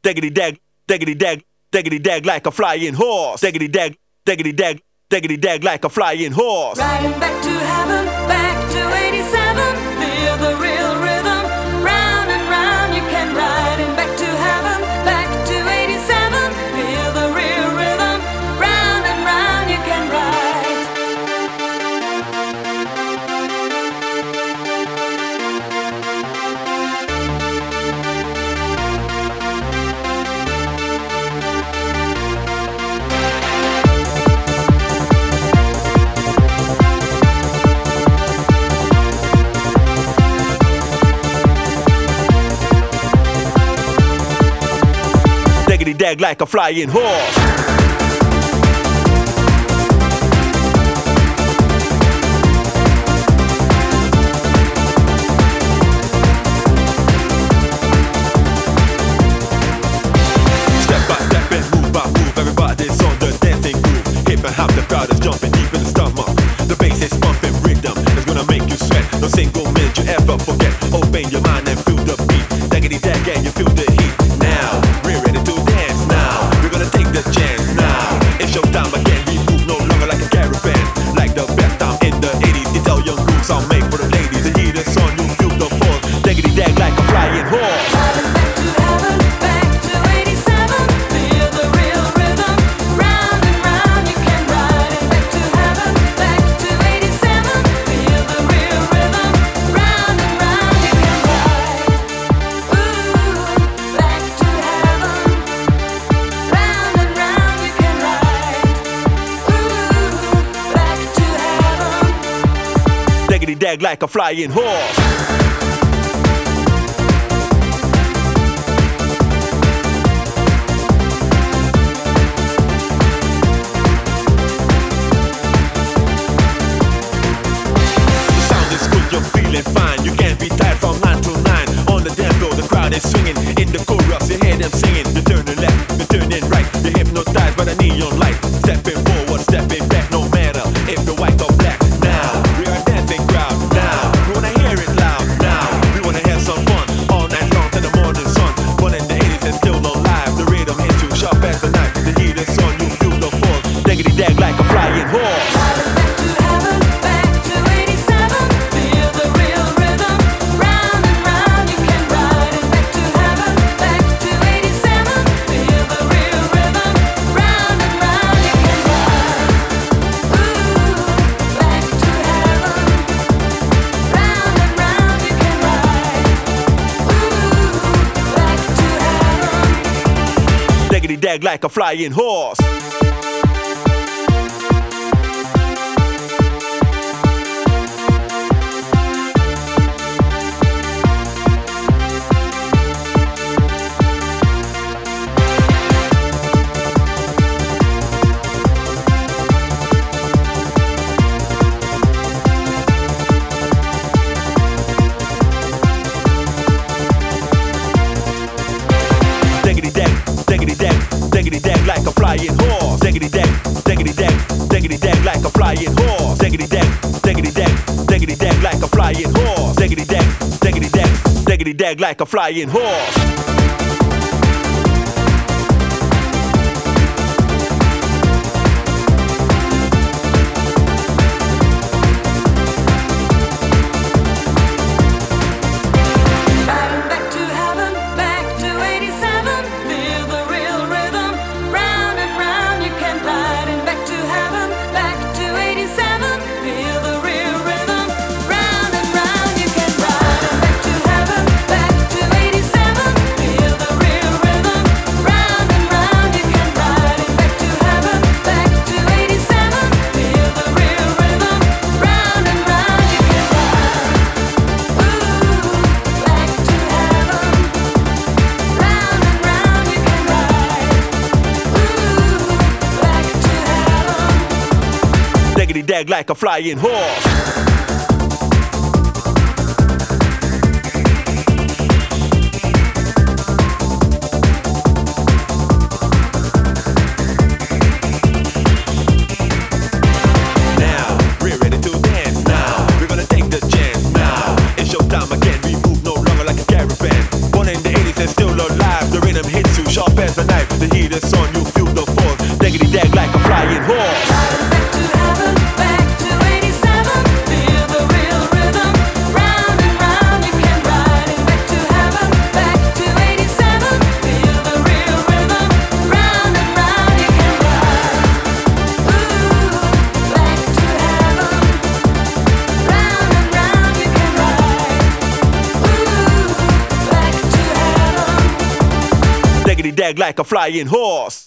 diggity dag, diggity dag, diggity dag like a flying horse. Diggity dag, diggity dag, diggity dag like a flying horse. Riding back to heaven, back to 87. Feel the real rhythm. Round and round you can ride. And back to heaven, back to 87. Feel the real rhythm. Round and round you can ride. Diggity dag like a flying horse. Step by step and move by move, everybody's on the dancing groove. Hip and hop, the crowd is jumping deep in the stomach. The bass is pumping rhythm, it's gonna make you sweat. No single minute you ever forget. Open your mind and feel the beat. Diggity dag and you feel the heat. Now we're ready to dance. Now we're gonna take the chance. Now it's your time again. We move no longer like a caravan. Like the best time in the 80s. It's all young grooves are made for the ladies. The heat is on, you feel the force. Diggity dag like a flying horse. Riding back to heaven, back to 87. Feel the real rhythm. Round and round you can ride. And back to heaven, back to 87. Feel the real rhythm. Round and round you can ride. Ooh, back to heaven. Round and round you can ride. Ooh, back to heaven. Diggity dag like a flying horse. The sound is good, you're feeling fine. You can't be tired from 9 to 9. On the dance floor, the crowd is swinging. In the chorus, you hear them singing. You turning left, you turning right. You're hypnotized by the neon light. Stepping forward, stepping back, no matter if you're white or black. Now we are a dancing crowd. Now we wanna hear it loud. Now we wanna have some fun all night long till the morning sun. Born in the 80s and still alive. The rhythm hits you sharp as the knife. The heat is on, you feel the force. Diggity dag like a flying horse. Riding back to heaven, back to 87. Feel the real rhythm. Round and round you can ride. And back to heaven, back to 87. Feel the real rhythm. Round and round you can ride. Ooh, back to heaven. Round and round you can ride. Ooh, back to heaven. Diggity dag like a flying horse. Diggity dag, diggity dag, diggity dag like a flying horse. Diggity dag, diggity dag, diggity dag like a flying horse. Diggity dag, diggity dag, diggity dag like a flying horse. Diggity dag, diggity dag, diggity dag like a flying horse. Riding back to heaven, back to 87. Feel the real rhythm. Round and round you can ride. And back to heaven, back to 87. Feel the real rhythm. Round and round you can ride. And back to heaven, back to 87. Feel the real rhythm. Round and round you can ride. And back to heaven, back to 87. Feel the real rhythm. Round and round you can ride. Ooh, back to heaven. Round and round you can ride. Ooh, back to heaven. Diggity dag like a flying horse. Now we're ready to dance. Now we're gonna take the chance. Now it's your time again. We move no longer like a caravan. Born in the 80s and still alive. The rhythm hits you sharp daggity dag like a flying horse.